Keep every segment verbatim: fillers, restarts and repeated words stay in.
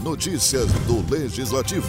Notícias do Legislativo.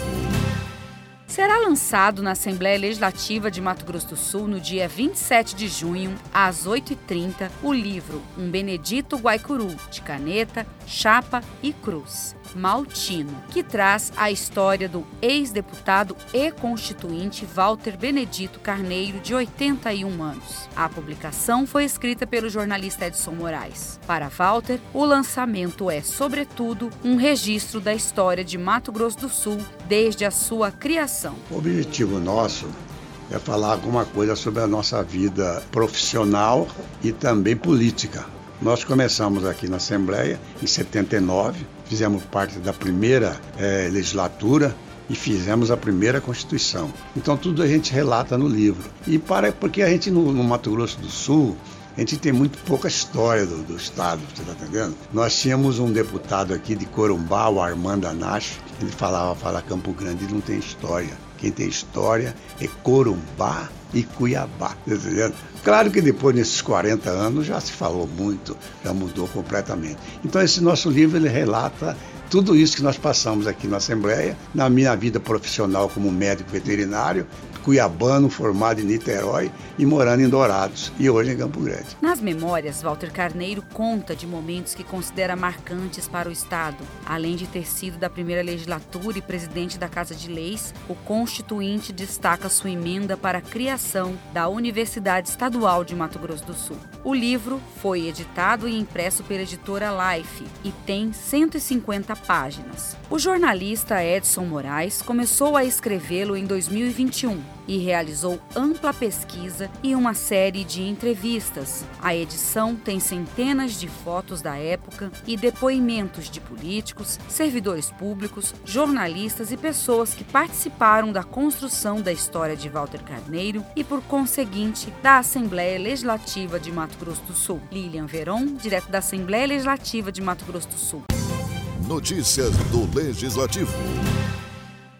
Será lançado na Assembleia Legislativa de Mato Grosso do Sul, no dia vinte e sete de junho, às oito e trinta, o livro Um Benedito Guaicuru, de caneta, chapa e cruz, Maltino, que traz a história do ex-deputado e constituinte Walter Benedito Carneiro, de oitenta e um anos. A publicação foi escrita pelo jornalista Edson Moraes. Para Walter, o lançamento é, sobretudo, um registro da história de Mato Grosso do Sul desde a sua criação. O objetivo nosso é falar alguma coisa sobre a nossa vida profissional e também política. Nós começamos aqui na Assembleia em setenta e nove, fizemos parte da primeira eh, legislatura e fizemos a primeira Constituição. Então tudo a gente relata no livro. E para, porque a gente no, no Mato Grosso do Sul, a gente tem muito pouca história do, do Estado, você está entendendo? Nós tínhamos um deputado aqui de Corumbá, o Armando Anache, ele falava, fala Campo Grande não tem história. Quem tem história é Corumbá e Cuiabá, tá entendendo? Claro que depois, nesses quarenta anos, já se falou muito, já mudou completamente. Então esse nosso livro, ele relata tudo isso que nós passamos aqui na Assembleia, na minha vida profissional como médico veterinário, cuiabano, formado em Niterói e morando em Dourados, e hoje em Campo Grande. Nas memórias, Walter Carneiro conta de momentos que considera marcantes para o Estado. Além de ter sido da primeira legislatura e presidente da Casa de Leis, o constituinte destaca sua emenda para a criação da Universidade Estadual de Mato Grosso do Sul. O livro foi editado e impresso pela editora Life e tem cento e cinquenta páginas. O jornalista Edson Moraes começou a escrevê-lo em dois mil e vinte e um e realizou ampla pesquisa e uma série de entrevistas. A edição tem centenas de fotos da época e depoimentos de políticos, servidores públicos, jornalistas e pessoas que participaram da construção da história de Walter Carneiro e, por conseguinte, da Assembleia Legislativa de Mato Grosso do Sul. Lilian Veron, direto da Assembleia Legislativa de Mato Grosso do Sul. Notícias do Legislativo.